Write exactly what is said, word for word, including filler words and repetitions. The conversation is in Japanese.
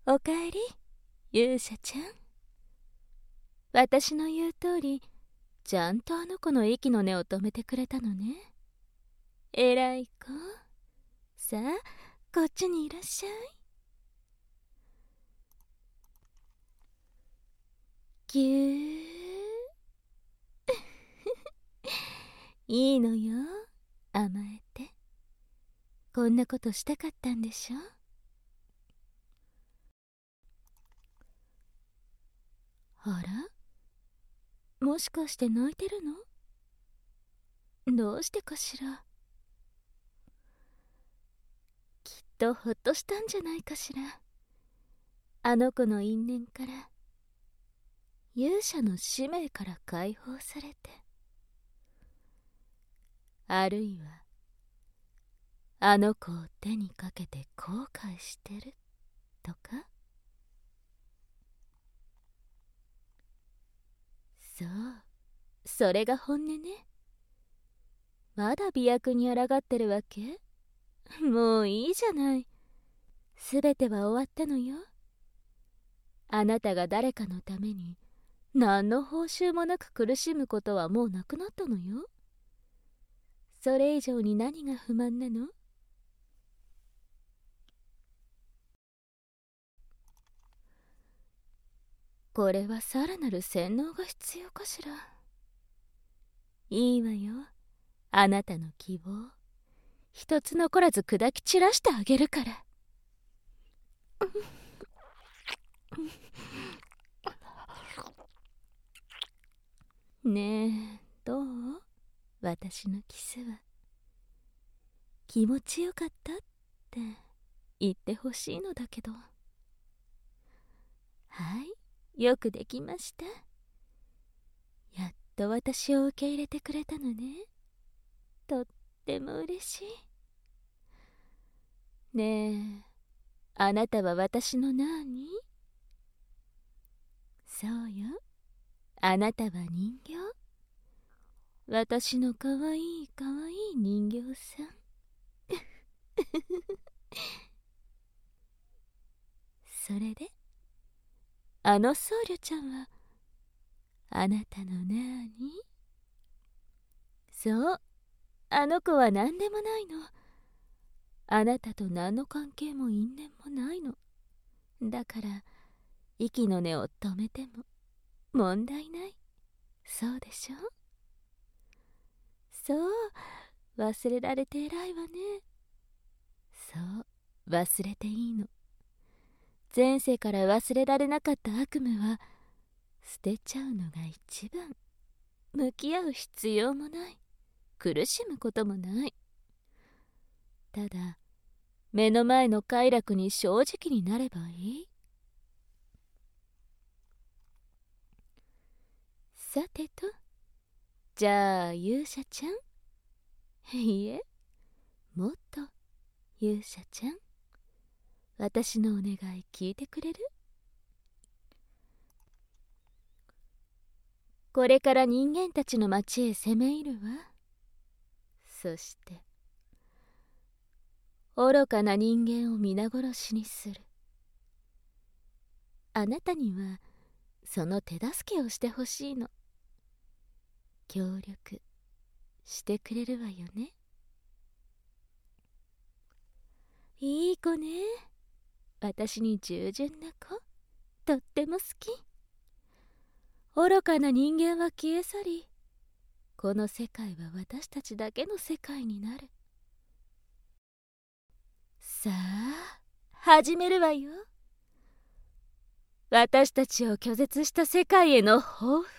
おかえり、勇者ちゃん。私の言う通り、ちゃんとあの子の息の根を止めてくれたのね。えらい子。さあ、こっちにいらっしゃい。ぎゅーいいのよ、甘えて。こんなことしたかったんでしょ。あら、もしかして泣いてるの？どうしてかしら。きっとほっとしたんじゃないかしら。あの子の因縁から、勇者の使命から解放されて。あるいはあの子を手にかけて後悔してるとか。そう、それが本音ね。まだ媚薬に抗ってるわけ？もういいじゃない。すべては終わったのよ。あなたが誰かのために何の報酬もなく苦しむことはもうなくなったのよ。それ以上に何が不満なの？これはさらなる洗脳が必要かしら。いいわよ、あなたの希望一つ残らず砕き散らしてあげるから。ねえ、どう？私のキスは気持ちよかったって言ってほしいのだけど。はい、よくできました。やっと私を受け入れてくれたのね。とっても嬉しい。ねえ、あなたは私の何？そうよ、あなたは人形。私のかわいいかわいい人形さん。それで、あの僧侶ちゃんはあなたの何？そう、あの子は何でもないの。あなたと何の関係も因縁もないの。だから息の根を止めても問題ない。そうでしょ？そう、忘れられて偉いわね。そう、忘れていいの。前世から忘れられなかった悪夢は捨てちゃうのが一番。向き合う必要もない。苦しむこともない。ただ目の前の快楽に正直になればいい。さてと、じゃあ勇者ちゃん、いいえ、もっと勇者ちゃん、私のお願い聞いてくれる？これから人間たちの町へ攻め入るわ。そして愚かな人間を皆殺しにする。あなたにはその手助けをしてほしいの。協力してくれるわよね？いい子ね。私に従順な子、とっても好き。愚かな人間は消え去り、この世界は私たちだけの世界になる。さあ、始めるわよ。私たちを拒絶した世界への報復。